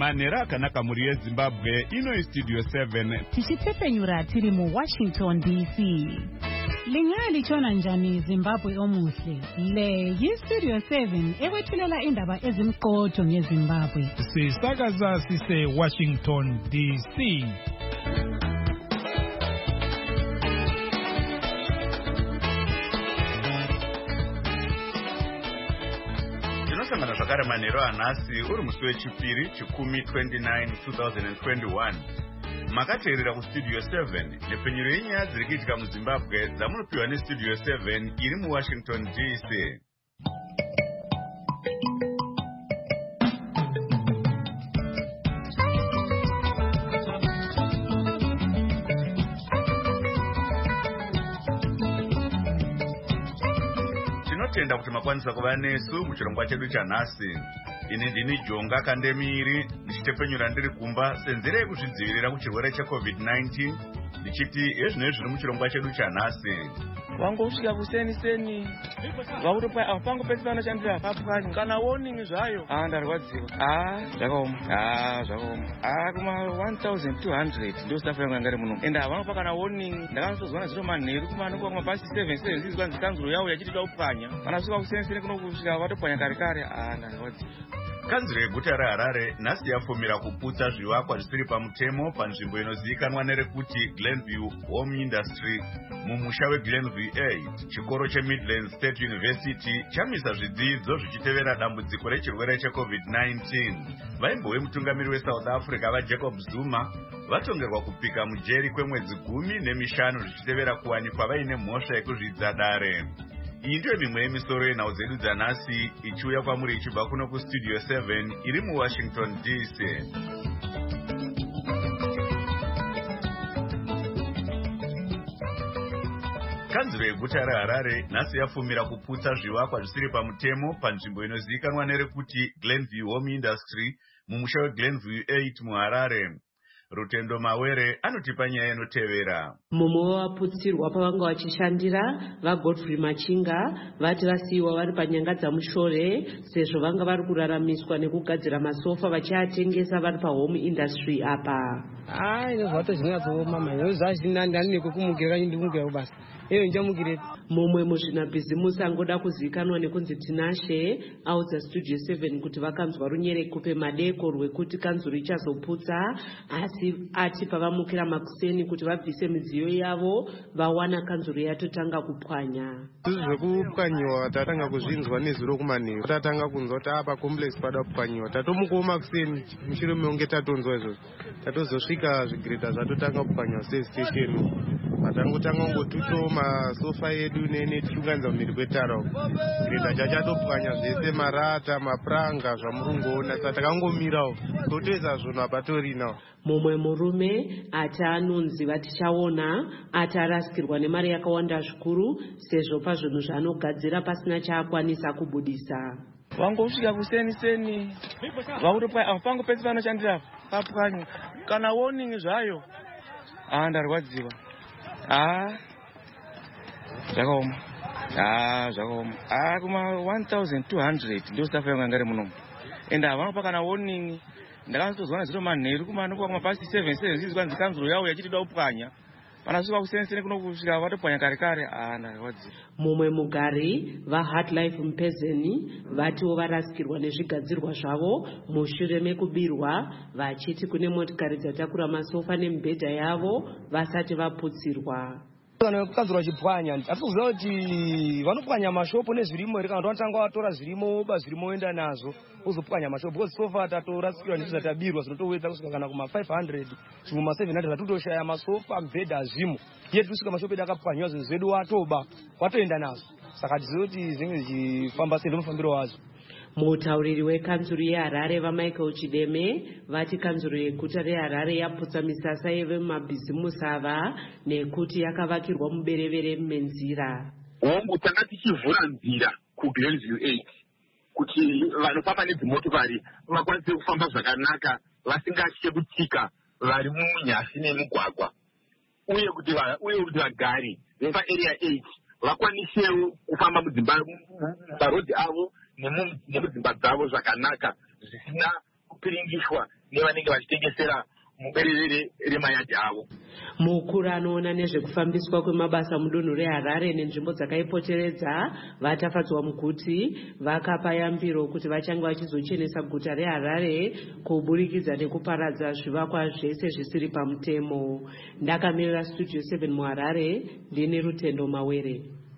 manhero akanaka muri yeZimbabwe. Ino Studio 7 tichitepenyura tiri mu Washington DC. Lingali chona njani Zimbabwe omuhle. Le Studio 7 ewethulela indaba ezimqotho ngeZimbabwe. Sisakaza sise Washington DC. Tinosangana zvakare manhero anhasi uri musi wechipiri chikumi 29 2021. Makateerera kuStudio 7 nepenyero yenyaya dziri kuitika muZimbabwe dzamunopiwa neStudio 7 iri muWashington DC. Tinotenda kuti makwanisa kuva nesu muchirongwa chedu chanhasi. Ini ndini Jonga Kandemiri ndichitepenyura ndiri kumba senzira yekuzvidzivirira kuchirwere cheCovid-19 ndichiti ezvinezvi zviri muchirongwa chedu chanhasi. Wangosvika kuseni vakutopa apango pese panoshandira papwanya kana warning zvayo ndarwadziwa zvakaoma kuma 1200 ndo staff yangu yangari muno ende havanopa kana warning. Ndakanozoona zviro manheru kumanokuwa kumabhasi 7 zvizi kanzuro yawo yachiti upwanya kana svika kuseni kuno kusvika vatopwanya kare ndarwadziwa. Kanzuro yeguta reHarare nhasi yafumira kuputsa zvivakwa zvisiri pamutemo panzvimbo inozivikanwa nerekuti Glenview Home Industry mumusha weGlenview 8. Chikoro cheMidlands State University chamisa zvidzidzo zvichitevera dambudziko rechirwere cheCovid-19. Vaimbo vemutungamiri weSouth Africa vaJacob Zuma vatongerwa kupika mujeri kwemwedzi 15 zvichitevera kuwanikwa vaine mhosva yekuzvidza dare. Iyi ndiyo mimwe yemisoro yenhau dzedu dzanhasi ichiuya kwamuri ichibva kuno kuStudio 7 iri muWashington DC. Kanzuro yeguta reHarare nhasi yafumira kuputsa zvivakwa zvisiri pamutemo panzvimbo inozivikanwa nerekuti Glenview Home Industry mumusha weGlenview 8 muHarare. Rutendo Mawere anotipa nyaya inotevera. Mumwe waputsirwa pavanga vachishandira vaGodfrey Machinga vati vasiyiwa vari panyanga dzamushore sezvo vanga vari kuraramiswa nekugadzira masofa vachiatengesa vari pahome industry apa. Nezvato zvinatsooma manje zvazvinandani nekukumukira ndimukira kubasa. Mumwe muzvinabhizimusi angoda kuzivikanwa nekunzi Tinashe audza Studio 7 kuti vakanzwa runyerekupe madeko rwekuti kanzuro ichazoputsa asi ati pavamukira makuseni kuti vabvise midziyo yavo vawana kanzuro yatotanga kupwanya. Zvekupwanyiwa tatanga kuzvinzwa nezuro kumanheru tatanga kunzwa kuti apa complex pada kupwanyiwa tatomukawo makuseni mushure meunge tatonzwa izvozvo tatozosvika zvigireta zvatotanga kupwanyiwa station matangotanga ngotuto masofa edu tichiunganidza mumhiri kwetara gireta chachatopwanya zvese marata mapranga zvamurungoona saka takangomirawo totoedza zvinhu hapatorinawo. Mumwe murume ati anonzi vatichaona ati arasikirwa nemari yakawanda zvikuru sezvo pazvinhu zvaanogadzira pasina chaakwanisa kubudisa. Wangosvika kuseni vakutopa apango pese panoshandira papwanya kana warning zvayo ndarwadziwa zvakaoma kuma 1200 ndo staff yangu yangari muno ende havanopa kana warning. Ndakanozoona zviro manheru kumanokuwa kumabhasi 7 zvizi kanzuro yawo yachiti upwanya kana svika kuseni kuno kusvika vatopwanya kare ndarwadziwa. Mumwe mugari vaHeartlife Mpezeni vatiwo varasikirwa nezvigadzirwa zvavo mushure mekubirwa vachiti kune motikari dzatakura masofa nemibhedha yavo vasati vaputsirwa. Kanzuro chipwanya atikuziva kuti vanopwanya mashopu nezvirimo here kana kuti vanotanga vatora zvirimo zvirimo oenda nazvo uzopwanya mashopu because sofa tatorasikirwa nezvizva tabirwa zvinotowedza kusvika kana kuma 500 zvimwe ma 700 atotoshaya masofa mibhedha azvimo iye kusvika mashopu edu akapwanyiwa zvinhu zvedu watoenda nazvo saka tizive kuti zvinge zvichifamba sei ndomufambiro wazvo. Mutauriri wekanzuro yeHarare vaMichael Chideme vati kanzuro yeguta reHarare yaputsa misasa yevemabhizimusi ava nekuti yakavakirwa muberevere menzira. Tanga tichivhura nzira kuGlenview 8 kuti vanofamba nedzimotokari vakwanise kufamba zvakanaka vasingatye kutsika vari munyasi nemugwagwa uye kuti vagari vepaarea 8 vakwanisewo kufamba marodhi avo nemudzimba dzavo zvakanaka zvisina kupiringishwa nevanenge vachitengesera muberere remayadhi avo. Mukuru anoona nezvekufambiswa kwemabasa mudunhu reHarare nenzvimbo dzakaipoteredza vatafadzwa mukuti vakapa yambiro kuti vachange vachizochenesa guta reHarare kuburikidza nekuparadza zvivakwa zvese zvisiri pamutemo. Ndakamirira Studio 7 muHarare, ndine Rutendo Mawere.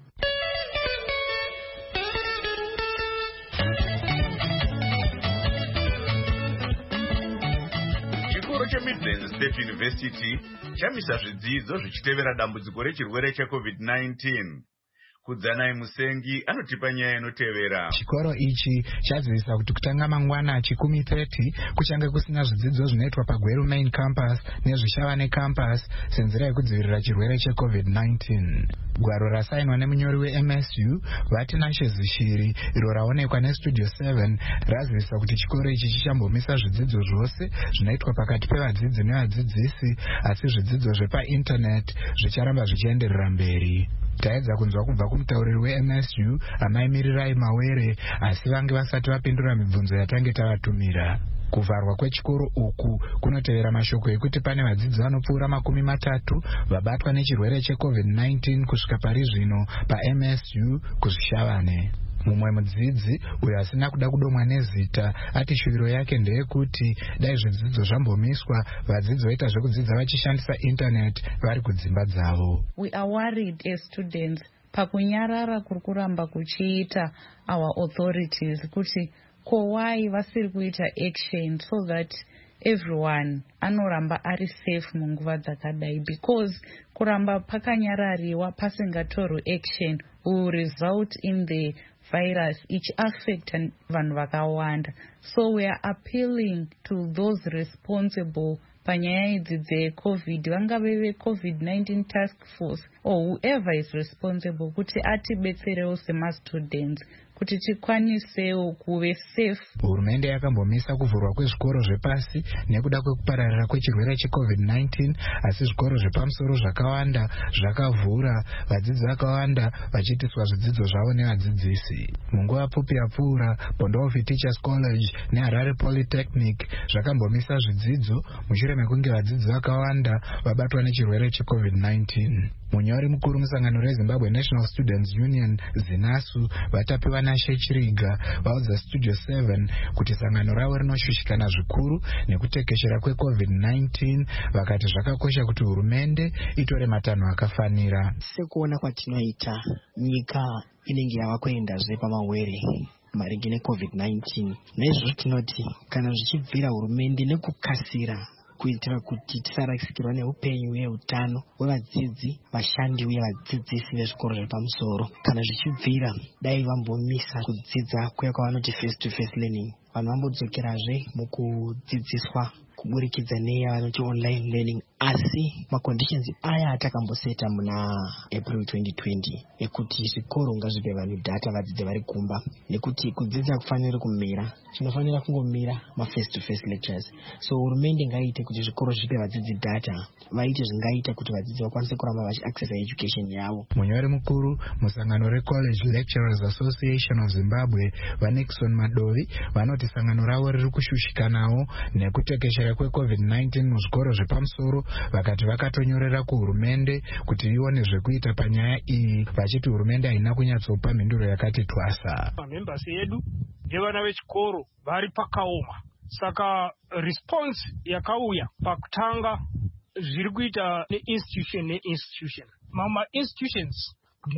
Midlands State University chamisa zvidzidzo zvichitevera dambudziko rechirwere cheCovid-19. Kudzanai Musengi anotipa nyaya inotevera. Chikoro ichi chazivisa kuti kutanga mangwana 10:30 kuchange kusina zvidzidzo zvinoitwa paGweru Main Campus nezvishavane Campus senzira yekudzivirira chirwere cheCovid-19. Gwaro rasainwa nemunyori weMSU Vatinashe Zishiri iro raonekwa neStudio 7 razivisa kuti chikoro ichi chichambomisa zvidzidzo zvose zvinoitwa pakati pevadzidzi nevadzidzisi, asi zvidzidzo zvepainternet zvicharamba zvichienderera mberi. Taedza kunzwa kubva kumutauriri weMSU amaimirirai Mawere, asi vange vasati vapindura mibvunzo yatange tavatumira. Kuvharwa kwechikoro uku kunotevera mashoko ekuti pane vadzidzi vanopfuura 30 vabatwa nechirwere cheCovid-19 kusvika pari zvino paMSU kuzvishavane. Mumwe mudzidzi uyo asina kuda kudomwa nezita ati shuviro yake ndeyekuti dai zvidzidzo zvambomiswa vadzidzi voita zvekudzidza vachishandisa internet vari kudzimba dzavo. We are worried as students pakunyarara kuri kuramba kuchiita our authorities kuti why vasiri kuita action so that everyone anoramba ari safe munguva dzakadai, because kuramba pakanyarariwa pasingatorwi action will result in the virus ichiaffecta vanhu vakawanda. So we are appealing to those responsible panyaya idzi dzeCovid, vangave veCovid-19 task force or whoever is responsible kuti atibetserewo semastudents kuti tikwanisewo kuve safe. Hurumende yakambomisa kuvhurwa kwezvikoro zvepasi nekuda kwekupararira kwechirwere cheCovid-19, asi zvikoro zvepamusoro zvakawanda zvakavhura, vadzidzi vakawanda vachiitiswa zvidzidzo zvavo nevadzidzisi. Munguva pfupi yapfuura, Bondovi Teachers College neHarare Polytechnic zvakambomisa zvidzidzo mushure mekunge vadzidzi vakawanda vabatwa nechirwere cheCovid-19. Munyori mukuru musangano reZimbabwe National Students Union ZINASU vatapiwa naShe Chiriga vaudza Studio 7 kuti sangano ravo rinoshushikana zvikuru nekutekeshera kweCovid-19, vakati zvakakosha kuti hurumende itore matanho akafanira. Sekuona kwatinoita nyika inenge yava kuendazve pamawere maringe neCovid-19, nezvo tinoti kana zvichibvira hurumende nekukasira kuitira kuti tisarasikirwa neupenyu hweutano hwevadzidzi, vashandi uye vadzidzisi vezvikoro zvepamusoro. Kana zvichibvira dai vambomisa kudzidza kuya kwavanoti face to face learning, vanhu vambodzokerazve mukudzidziswa kuburikidza neyavanoti online learning, asi maconditions aya atakamboseta muna April 2020 ekuti zvikoro ngazvipe vanhu data vadzidze vari kumba, nekuti kudzidza kufanira kumira, chinofanira kungomira face to face lectures. So hurumende ngaite kuti zvikoro zvipe vadzidzi data, vaite zvingaita kuti vadzidzi vakwanise kuramba vachiaccessa education yavo. Munyori mukuru musangano reCollege Lecturers Association of Zimbabwe vaNixon Madovi vanoti sangano ravo riri kushushikanawo nekutekeshera kweCovid-19 muzvikoro zvepamusoro, vakati vakatonyorera kuhurumende kuti ione zvekuita panyaya iyi, vachiti hurumende haina kunyatsopa mhinduro yakati twasa. Members edu ndevana vechikoro vari pakaoma, saka response yakauya pakutanga zviri kuita neinstitution. Mama institutions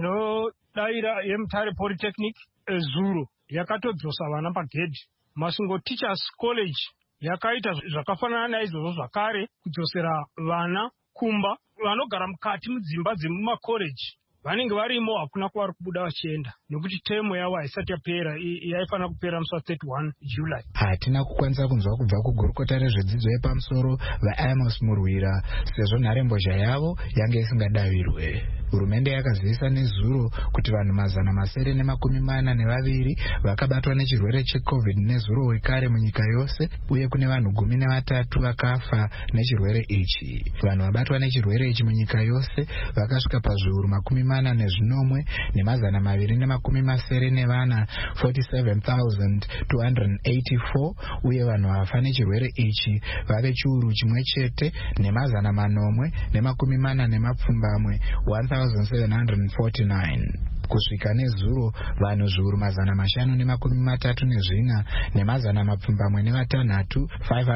ndinodaira yeMutare Polytechnic Zuro yakatodzosa vana pagedhi. Masungo Teachers College yakaita zvakafanana naizvozvo zvakare, kudzosera vana kumba. Vanogara mukati mudzimba dzemumakoreji vanenge varimo, hakuna kuvari kubuda vachienda nekuti temo yavo haisati yapera, yaifanira kupera musi 31 July. Hatina kukwanisa kunzwa kubva kugurukota rezvedzidzo yepamusoro vaAmos Murwira sezvo nharembozha yavo yange isingadavirwe. Hurumende yakazivisa nezuro kuti vanhu 942 vakabatwa nechirwere cheCovid nezuro wekare munyika yose, uye kune vanhu 13 vakafa nechirwere ichi. Vanhu vabatwa nechirwere ichi munyika yose vakasvika pazviuru 44 ne220 4,070 47,284 uye vanhu vafa nechirwere ichi vave chiuru chimwe chete ne940 1749. kusvika nezuro vanhu zviuru 534 ne136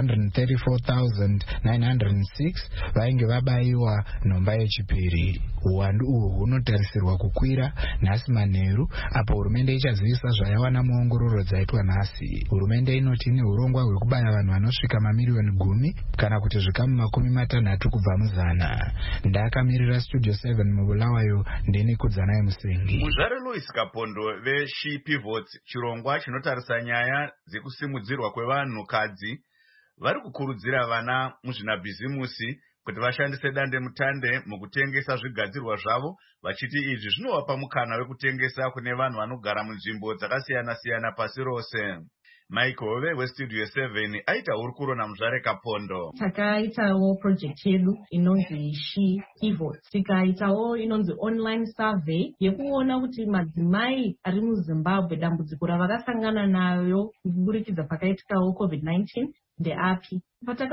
534,906 vainge vabayiwa nhomba yechipiri. Uwandu uhwu hunotarisirwa kukwira nhasi manheru apo hurumende ichazivisa zvayawana muongororo dzaitwa nhasi. Hurumende inoti ine urongwa hwekubaya vanhu vanosvika mamiliyoni 10 kana kuti zvikamu 60 kubva muzana. Ndakamirira Studio 7 mubulawayo ndini Kudzanai Musengi. Muzvare Louis Kapondo veShe Pivots, chirongwa chinotarisa nyaya dzekusimudzirwa kwevanhukadzi, vari kukurudzira vana muzvinabhizimusi kuti vashandise dandemutande mukutengesa zvigadzirwa zvavo, vachiti izvi zvinovapa mukana wekutengesa kune vanhu vanogara munzvimbo dzakasiyana-siyana pasi rose. Mike Hove weStudio 7 aita hurukuro naMuzvare Kapondo. Takaitawo project yedu inonzi She Pivots. Tikaitawo inonzi online survey yekuona kuti madzimai ari muZimbabwe dambudziko ravakasangana nayo kuburikidza pakaitikawo COVID-19 ndeapi.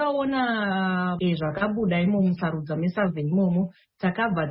Patakaona zvakabuda imomo musarudza mesurvey imomo, takabva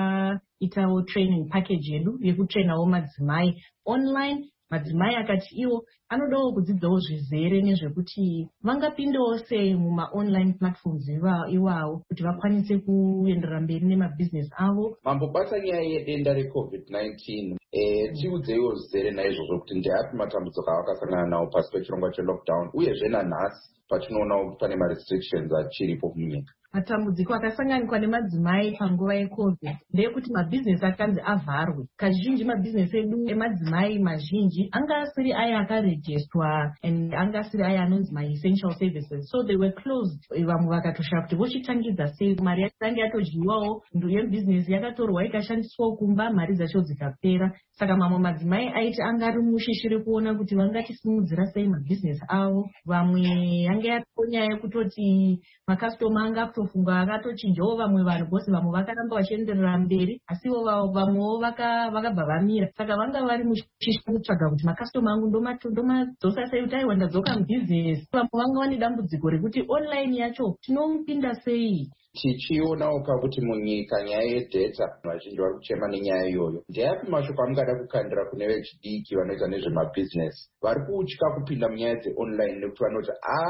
taitawo training package yedu yekutrainawo madzimai online. Madzimai akati iwo anodawo kudzidzawo zvizere nezvekuti vangapindawo sei muma-online platforms iwawo kuti vakwanise kuenderera mberi nemabhizinesi avo. Mambobata nyaya yedenda reCovid-19, tiudzeiwo zvizere naizvozvo kuti ndeapi matambudziko avakasangana nawo pasi pechirongwa chelockdown, uyezve nanhasi patinoona pane ma-restrictions achiripo munyika. Matambudziko akasanganikwa nemadzimai panguva yeCovid ndeyekuti mabhizinesi akanzi avharwe. Kazhinji mabhizinesi edu emadzimai mazhinji anga asiri aya akarejestwa and anga asiri aya anonzi ma-essential services, so they were closed. Vamwe vakatoshaya kuti vochitangidza sei, mari yakanga yatodyiwawo, yebhizinesi yakatorwa ikashandiswawo kumba, mari dzacho dzikapera. Saka mamwe madzimai aiti anga ari mushishiri kuona kuti vangatisimudzira sei mabhizinesi avo. Vamwe anga yatonyaya yekutoti makastoma anga kutofunga akatochinjawo vamwe vanhu bhosi, vamwe vakaramba vachienderera mberi, asiwo vamwewo vakabva vamira. Saka vanga vari mushishiri kutsvaga kuti makastoma angu ndomadzosa sei kuti aiwa ndadzoka mubhizinesi. Vamwe vanga vane dambudziko rekuti online yacho tinomupinda sei. Tichionawo pakuti munyika nyaya yedata vazhinji vari kuchema nenyaya iyoyo. Ndeapi mashoko amungada kukandira kune vechidiki vanoita nezvemabhizinesi vari kutya kupinda munyaya dzeonline nekuti vanoti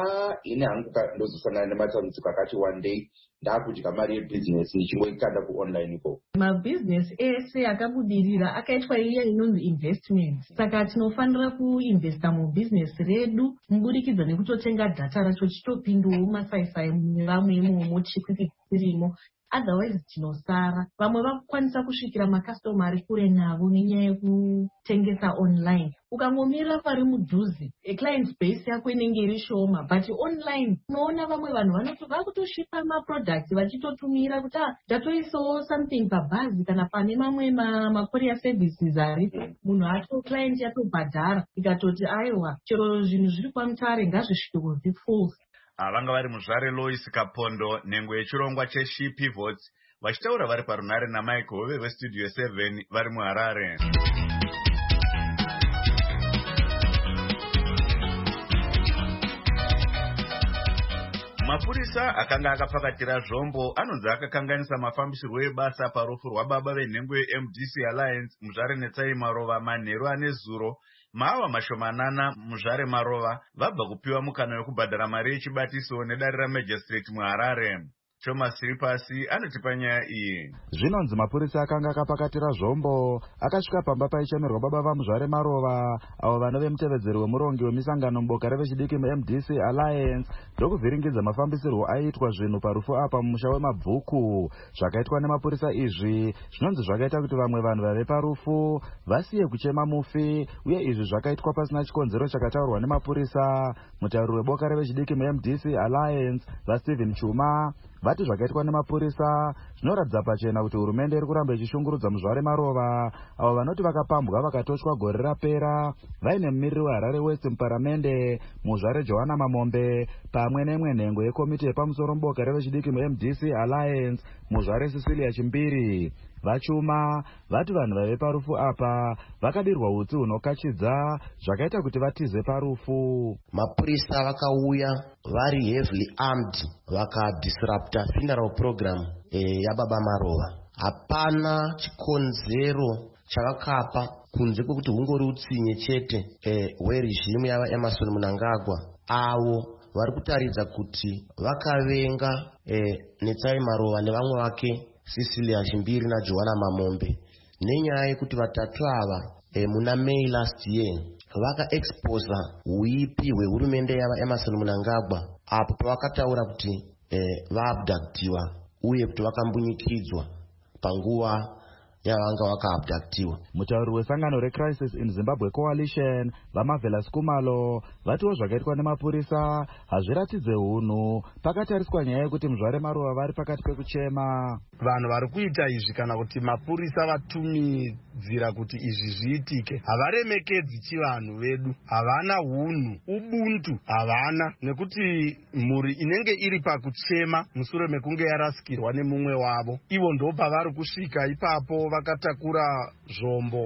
ini hangu ndozosangana nematambudziko akati one day ndakudya mari yebhizinesi ndichingoikanda kuonline iko. Mabhizinesi ese akabudirira akaitwa iya inonzi investment. Saka tinofanira kuinvesta mubhizinesi redu muburikidza nekutotenga data racho chitopindawo masaisai vamwe imomo chirimo. Otherwise tinosara. Vamwe vakukwanisa kusvikira makastoma ari kure navo nenyaya yekutengesa online. Ukangomira pari mudhuze, client base yako inenge iri shoma, but online unoona vamwe vanhu vakutoshipa maproducts vachitotumira kuti ndatoisawo something pabhazi kana pane mamwe macourier services ari. Munhu acho client yatobhadhara ikatoti aiwa chero zvinhu zviri kwamutare ngazvisvike kuzvifulsa. Vanga vari Muzvare Louis Kapondo, nhengo yechirongwa cheShe Pivots, vachitaura vari parunare naMike Hove weStudio 7 vari muHarare. Mapurisa akanga akapakatira zvombo anonzi akakanganisa mafambisirwo ebasa parufu rwababa venhengo yeMDC Alliance Muzvare Netsai Marova manheru ane zuro. Maawa mashomanana Muzvare Marova vabva kupiwa mukana wekubhadhara mari yechibatiso nedare raMajistrate muHarare. Thomas Ripasi anotipa nyaya iyi. Zvinonzi mapurisa akanga akapakatira zvombo akasvika pamba paichemerwa baba vaMuzvare Marova avo vanove mutevedzeri wemurongi wemisangano muboka revechidiki muMDC Alliance ndokuvhiringidza mafambisirwo aiitwa zvinhu parufu apa mumusha wemabvuku. Zvakaitwa nemapurisa izvi zvinonzi zvakaita kuti vamwe vanhu vave parufu vasiye kuchema mufi, uye izvi zvakaitwa pasina chikonzero chakataurwa nemapurisa. Mutauri weboka revechidiki muMDC Alliance vaSteven Chuma vati zvakaitwa nemapurisa zvinoratidza pachena kuti hurumende iri kuramba ichishungurudza Muzvare Marova avo vanoti vakapambwa vakatochwa gore rapera vaine mumiriri weHarare West muparamende Muzvare Johanna Mamombe pamwe nemwe nhengo yekomiti yepamusoro muboka revechidiki muMDC Alliance Muzvare Cecilia Chimbiri. vachuma vati vanhu vaive parufu apa vakadirwa utsi hunokachidza zvakaita kuti vatize parufu. Mapurisa vakauya vari heavily armed vakadisrupta funeral program yababa Marova. Hapana chikonzero chavakapa kunze kwekuti hungori utsinye chete hwerejimu yaEmmerson Mnangagwa avo vari kutaridza kuti vakavenga Netsai Marova nevamwe vake Cecilia Chimbiri naJohana Mamombe nenyaya yekuti vatatu ava muna May last year vakaexposa huipi hwehurumende yaEmmerson Mnangagwa apo pavakataura kuti vaabductiwa uye kuti vakambunyikidzwa panguva yavanga vakaabductiwa. Mutauri wesangano reCrisis in Zimbabwe Coalition vaMarvelous Kumalo vatiwo zvakaitwa nemapurisa hazviratidze hunhu pakatariswa nyaya yekuti Muzvare Marova vari pakati pekuchema. Vanhu vari kuita izvi kana kuti mapurisa vatumidzira kuti izvi zviitike havaremekedzi chivanhu vedu, havana hunhu, ubuntu havana, nekuti mhuri inenge iri pakuchema mushure mekunge yarasikirwa nemumwe wavo, ivo ndo pavari kusvika ipapo vakatakura zvombo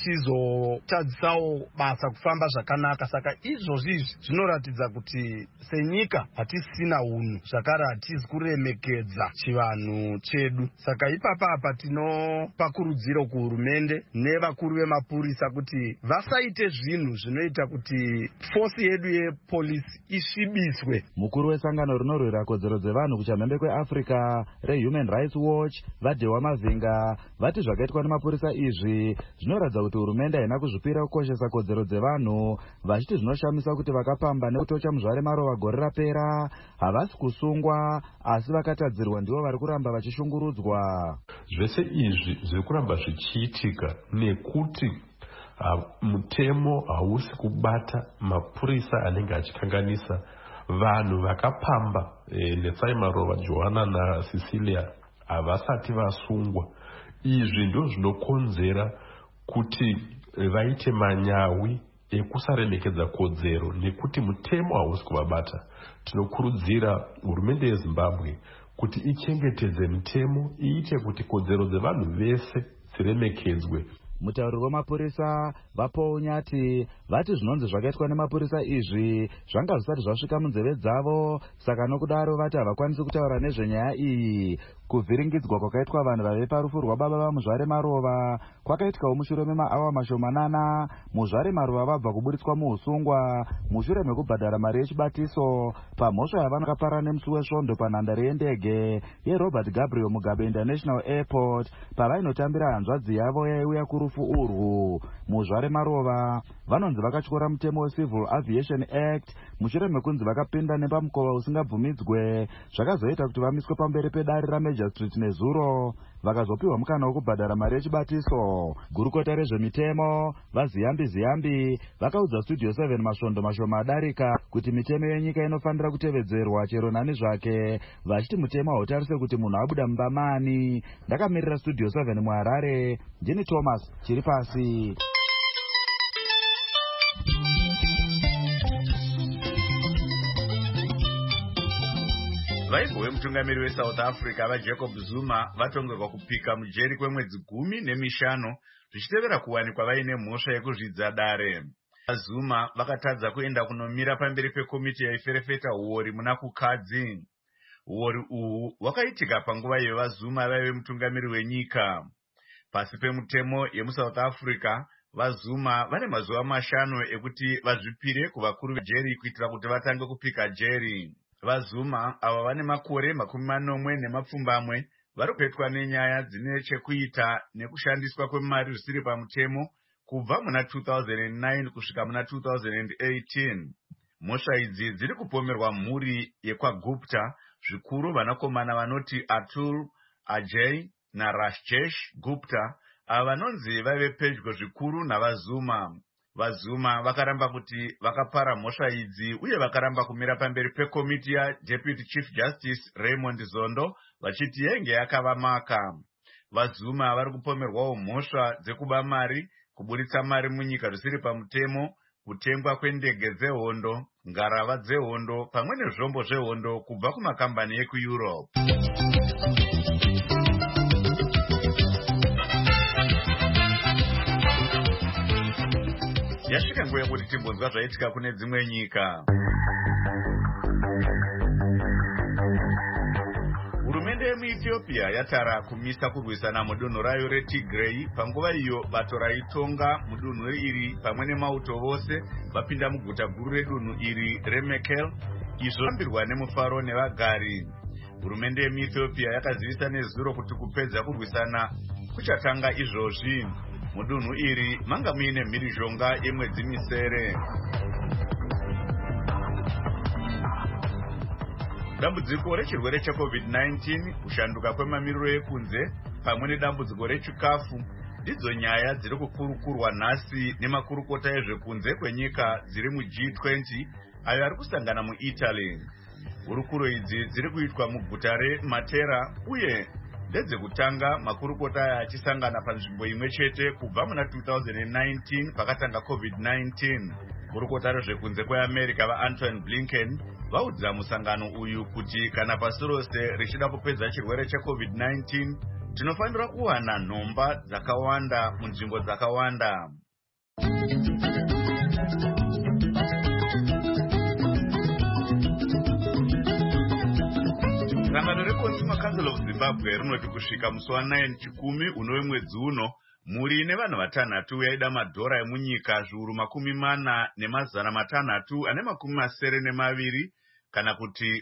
zvichizotadzisawo basa kufamba zvakanaka. Saka izvozvi zvinoratidza kuti senyika hatisina hunhu, zvakare hatisi kuremekedza chivanhu chedu. Saka ipapa tinopa kurudziro kuhurumende nevakuru vemapurisa kuti vasaite zvinhu zvinoita kuti fosi yedu yepolisi isvibiswe. Mukuru wesangano rinorwira kodzero dzevanhu kuchamhembe kweAfrica reHuman Rights Watch Vadhewa Mavinga vati zvakaitwa nemapurisa izvi zvinoratidza kuti hurumende haina kuzvipira kukoshesa kodzero dzevanhu, vachiti zvinoshamisa kuti vakapamba nekutocha Muzvare Marova gore rapera havasi kusungwa asi vakatadzirwa ndivo vari kuramba vachishungurudzwa. Zvese izvi zviri kuramba zvichiitika nekuti mutemo hausi kubata mapurisa anenge achikanganisa vanhu vakapamba Netsai Marova, Johanna naCecilia havasati vasungwa. Izvi ndo zvinokonzera kuti vaite manyawi ekusaremekedza kodzero nekuti mutemo hausi kuvabata. Tinokurudzira hurumende yeZimbabwe kuti ichengetedze mutemo, iite kuti kodzero dzevanhu vese dziremekedzwe. Mutauri wemapurisa vaPaul Nyati vati zvinonzi zvakaitwa nemapurisa izvi zvanga zvisati zvasvika munzeve dzavo, saka nokudaro vati havakwanisi kutaura nezvenyaya iyi. Kuvhiringidzwa kwakaitwa vanhu vaive parufu rwababa vaMuzvare Marova kwakaitikawo mushure memaawa mashomanana. Muzvare Marova vabva kuburitswa muusungwa mushure mekubhadhara mari yechibatiso pamhosva yavanokapara nemusi wesvondo panhandare yendege yeRobert Gabriel Mugabe International Airport pavainotambira hanzvadzi yavo yaiuya kurufu urwu. Muzvare Marova vanonzi vakatyora mutemo weCivil Aviation Act mushure mekunzi vakapinda nepamukova usingabvumidzwe, zvakazoita kuti vamiswe pamberi pedare raMajor Street nezuro vakazopiwa mukana wokubhadhara mari yechibatiso. Gurukota rezvemitemo vaZiyambi vakaudza Studio 7 masvondo mashoma adarika kuti mitemo yenyika inofanira kutevedzerwa chero nani zvake, vachiti mutemo hautarise kuti munhu abuda mumba mani. Ndakamirira Studio 7 muHarare, ndini Thomas Chiripasi. Vaibvo vemutungamiri weSouth Africa vaJacob Zuma vatongerwa kupika mujeri kwemwedzi 15 zvichitevera kuwanikwa vaine mhosva yekuzvidza dare. Zuma vakatadza kuenda kunomira pamberi pekomiti yaiferefeta uori muna kukadzi. Uori uhu hwakaitika panguva iyo vaZuma vaive mutungamiri wenyika. Pasi pemutemo yemuSouth Africa, vaZuma vane mazuva 5 ekuti vazvipire kuvakuru vejeri kuitira kuti vatange kupika jeri. VaZuma ava vane makore 40 vari kupetwa nenyaya dzine chekuita nekushandiswa kwemari zvisiri pamutemo kubva muna 2009 kusvika muna 2018. Mhosva idzi dziri kupomerwa mhuri yekwaGupta, zvikuru vanakomana vanoti Atul, Ajay naRashjesh Gupta, ava vanonzi vaive pedyo zvikuru navaZuma. VaZuma vakaramba kuti vakapara mhosva idzi uye vakaramba kumira pamberi pekomiti yaDeputy Chief Justice Raymond Zondo vachiti yenge yakavamaka. VaZuma vari kupomerwawo mhosva dzekuba mari, kuburitsa mari munyika zvisiri pamutemo, kutengwa kwendege dzehondo, ngarava dzehondo pamwe nezvombo zvehondo kubva kumakambani ekuEurope. Yasvika nguva yekuti timbonzwa zvaitika kune dzimwe nyika. Hurumende yemuEthiopia yatara kumisa kurwisana mudunhu rayo reTigray panguva iyo bato raitonga mudunhu iri pamwe nemauto vose vapinda muguta guru redunhu iri reMekelle, izvo zvambirwa nemufaro nevagari. Hurumende yemuEthiopia yakazivisa nezuro kuti kupedza kurwisana kuchatanga izvozvi. Mudunhu iri manga muine mhirizhonga yemwedzi misere. Dambudziko rechirwere cheCovid-19, kushanduka kwemamiriro ekunze pamwe nedambudziko rechikafu ndidzo nyaya dziri kukurukurwa nhasi nemakurukota ezvekunze kwenyika dziri muG20 ayo ari kusangana muItaly. Hurukuro idzi dziri kuitwa muguta reMatera uye ndedzekutanga makurukota aya achisangana panzvimbo imwe chete kubva muna 2019 pakatanga COVID-19. Kurukota rezvekunze kweAmerica vaAntony Blinken vaudza musangano uyu kuti kana pasi rose richida kupedza chirwere cheCovid-19 tinofanira kuwana nhomba dzakawanda munzvimbo dzakawanda. Sangano reConsumer Council of Zimbabwe rinoti kusvika musi wa9 chikumi unove mwedzi uno, mhuri nevanhu vatanhatu yaida madhora emunyika zviuru 406,682 kana kuti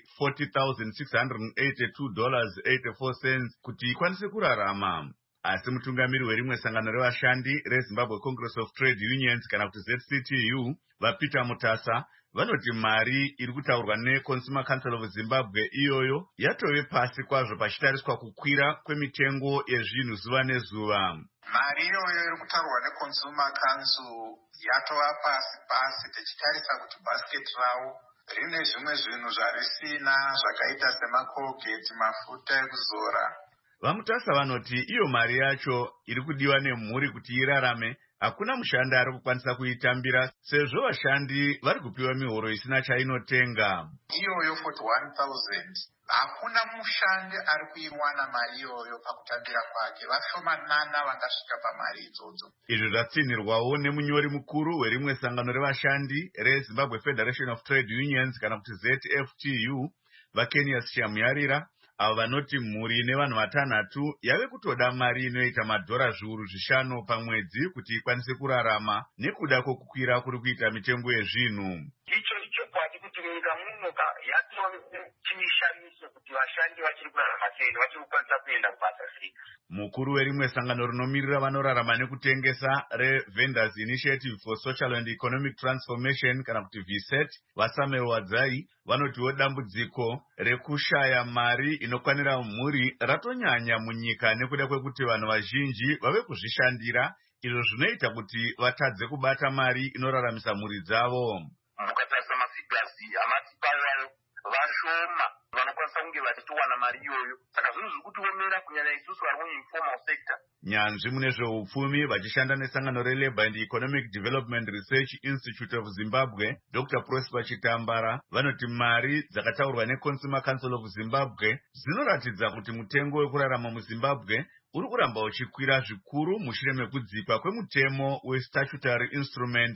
$40,682.84 kuti ikwanise kurarama. Asi mutungamiri werimwe sangano revashandi reZimbabwe Congress of Trade Unions kana kuti ZCTU vaPeter Mutasa vanoti mari iri kutaurwa neConsumer Council of Zimbabwe iyoyo yatove pasi kwazvo pachitariswa kukwira kwemitengo yezvinhu zuva nezuva. Mari iyoyo iri kutaurwa neConsumer Council yatova pasi tichitarisa kuti basket rawo rine zvimwe zvinhu zvarisina zvakaita semakolgate, mafuta ekuzora. Vamutasa vanoti iyo mari yacho iri kudiwa nemhuri kuti irarame, hakuna mushandi ari kukwanisa kuitambira sezvo vashandi vari kupiwa mihoro isina chainotenga. Iyoyo 41,000 hakuna mushandi ari kuiwana mari iyoyo pakutambira kwake, vashomanana vangasvika pamari idzodzo. Izvi zvatsinirwawo nemunyori mukuru werimwe sangano revashandi reZimbabwe Federation of Trade Unions kana kuti ZFTU vaKenias Shamuyarira, avo vanoti mhuri nevanhu vatanhatu yave kutoda mari inoita madhora zviuru 5 pamwedzi kuti ikwanise kurarama nekuda kwokukwira kuri kuita mitengo yezvinhu. Icho chokwadi kuti munyika muno yatova chishamiso kuti vashandi vachiri kurarama sei, vachiri kukwanisa kuenda kubasa sei. Mukuru werimwe sangano rinomirira vanorarama nekutengesa reVendors Initiative for Social and Economic Transformation kana kuti VSET vaSamuel Wadzai vanotiwo dambudziko rekushaya mari inokwanira mhuri ratonyanya munyika nekuda kwekuti vanhu vazhinji vave kuzvishandira, izvo zvinoita kuti vatadze kubata mari inoraramisa mhuri dzavo. Mukatarisa mafigasi amatipayo vashoma vanokwanisa kunge vachitowana mari iyoyo, saka zvinhu zviri kutiomera kunyanya isusu vari muinformal sector. Nyanzvi mune zveupfumi vachishanda nesangano reLabour and Economic Development Research Institute of Zimbabwe Dr. Prosper Chitambara vanoti mari dzakataurwa neConsumer Council of Zimbabwe dzinoratidza kuti mutengo wekurarama muZimbabwe uri kuramba uchikwira zvikuru mushure mekudzikwa kwemutemo weStatutory Instrument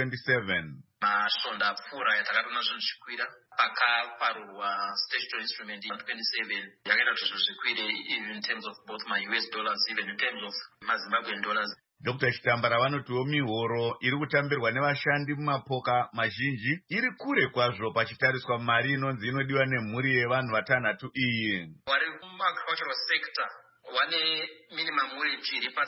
127. Masonda apfuura yatakatoona zvinhu zvichikwira pakaparurwa Statutory Instrument 127 yakaita kuti zvinhu zvikwire even in terms of both my US dollars, even in terms of maZimbabwean dollars. Dr. Chitambara vanotiwo mihoro iri kutambirwa nevashandi mumapoka mazhinji iri kure kwazvo pachitariswa mari inonzi inodiwa nemhuri yevanhu vatanhatu iyi. Vari muagricultural sector vane minimum wage iri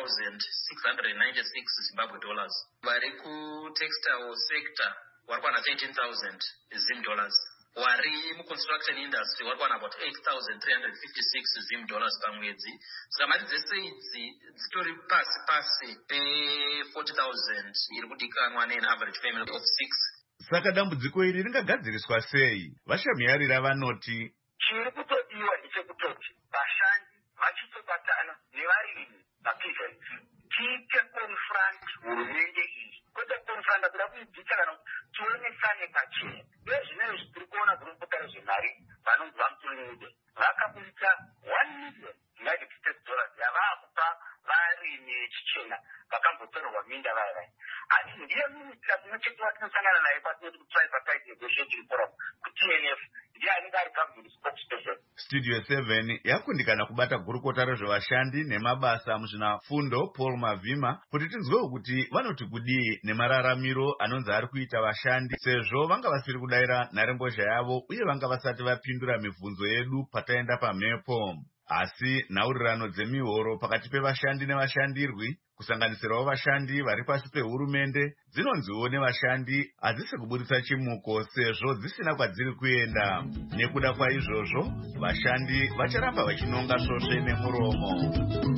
pa$3,696 Zimbabwe dollars. Vari kutextile sector vari kuwana 13,000 Zim dollars. Vari muconstruction industry vari kuwana about 8,356 Zim dollars pamwedzi. Saka mari dzese idzi dzitori pasi pe$40,000 iri kudikanwa ne average family of 6. Saka dambudziko iri ringagadziriswa sei? Vashamuyarira vanoti chiri kutodiwa ndechekutoti vashandi vachitobatana nevarimi mapeasants tiite confront hurumende iyi, kwete confront kuda kuidzita kana tionesane pachena. Ndezvinezvi tiri kuona kuripota rezvemari vanonzi vamutonede vakaburitsa $1 million yavakupa varimi vechichena vakambotorerwa minda vaya asi ndiye minisita dzinocheki vatinosangana naye patinoti kutripartite negotiating forum kuTNF ndiye anenge ari cabinet spokesperson. Studio 7 yakundikana kubata gurukota rezvevashandi nemabasa muzvinafundo Paul Mavhima kuti tinzwewo kuti vanoti kudii nemararamiro anonzi ari kuita vashandi sezvo vanga vasiri kudayira nharembozha yavo uye vanga vasati vapindura mibvunzo yedu pataenda pamhepo. Asi nhaurirano dzemihoro pakati pevashandi nevashandirwi kusanganisirawo vashandi vari pasi pehurumende dzinonziwo nevashandi hadzisi kuburitsa chimuko sezvo dzisina kwadziri kuenda. Nekuda kwaizvozvo vashandi vacharamba vachinonga svosve nemuromo.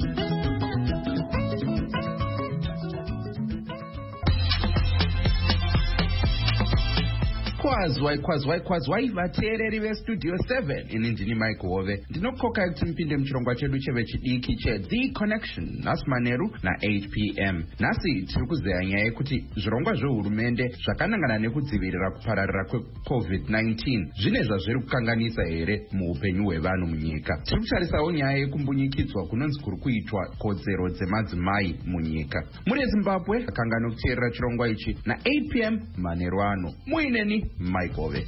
kwazwai vateereri vestudio 7 ini ndini Mike Hove ndinokoka kuti mupinde muchirongwa chedu chevechidiki cheThe Connection nhasi manheru na8 p.m. nhasi tiri kuzeya nyaya yekuti zvirongwa zvehurumende zvakanangana nekudzivirira kupararira kweCovid-19 zvine zvazviri kukanganisa here muupenyu hwevanhu munyika. Tiri kutarisawo nyaya yekumbunyikidzwa kunonzi kuri kuitwa kodzero dzemadzimai munyika. Muri Zimbabwe akangano kuteerera chirongwa ichi na8 p.m. manheru ano. Muineni Mike Hove.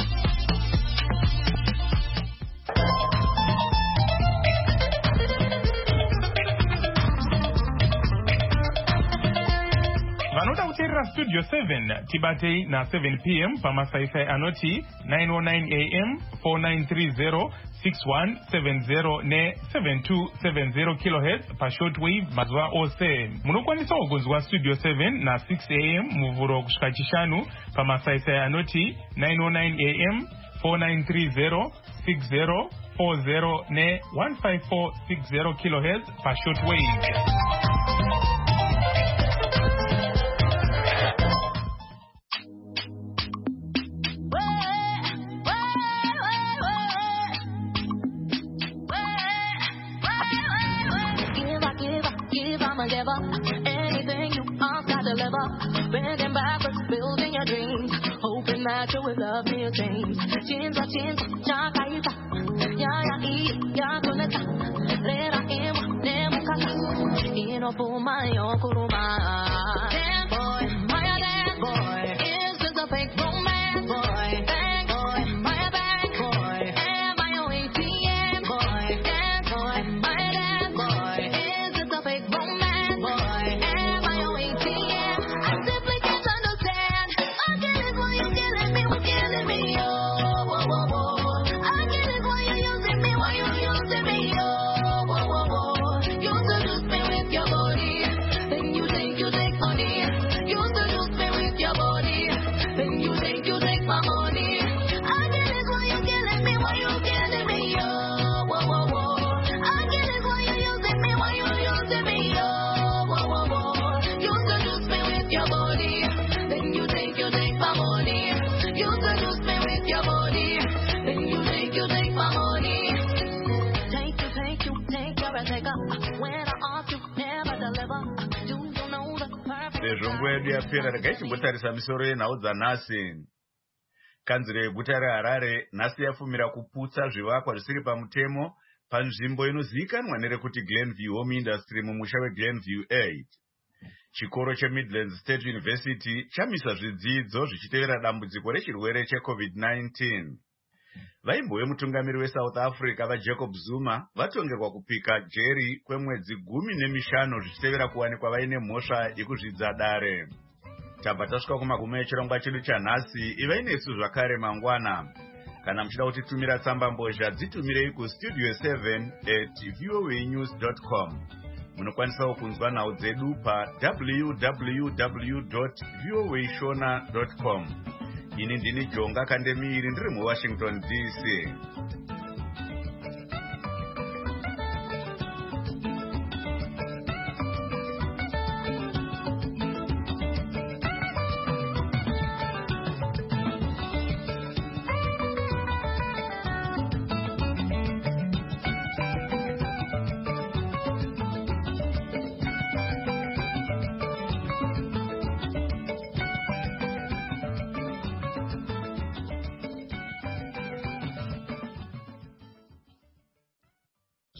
Vanoda kuteerera Studio 7 tibatei na 7 p.m. pamasaisai anoti 909 am 4930 6170 ne7270 kHz pashortwave mazuva ose. Munokwanisawo kunzwa Studio 7 na 6 am muvhuro kusvika chishanu pamasaisai anoti 909 am 4930 6040 ne15460 kHz pashortwave. Anything you ask, I deliver. Bending backwards, building your dreams. Hoping that you will love me a change. Chinza, chakaita. Ya kuneta. Rera emo, nemo kaka. Ino puma, yo kuruma. Damn boy, my damn boy. Is this a fake romance, boy? Bang boy, my bang boy. Am I your ATM, boy? Damn boy, my damn boy. Is this a fake romance? Sezvo yedu yapera regai chimbotarisa misoro yenhau dzanhasi. Kanzuro yeguta reHarare nhasi yafumira kuputsa zvivakwa zvisiri pamutemo panzvimbo inozivikanwa nerekuti Glenview Home Industry mumusha weGlenview 8. Chikoro cheMidlands State University chamisa zvidzidzo zvichitevera dambudziko rechirwere cheCovid-19. Vaimbo vemutungamiri weSouth Africa vaJacob Zuma vatongerwa kupika jeri kwemwedzi 15 zvichitevera kuwanikwa vaine mhosva yekuzvidza dare. Tabva tasvika kumagumo echirongwa chedu chanhasi. Ivai nesu zvakare mangwana. Kana muchida kutitumira tsamba mbozha dzitumirei kustudio 7@voanews.com. Munokwanisawo kunzwa nhau dzedu pa www.voashona.com. Ini ndini Jonga Kandemiri ndiri muWashington DC.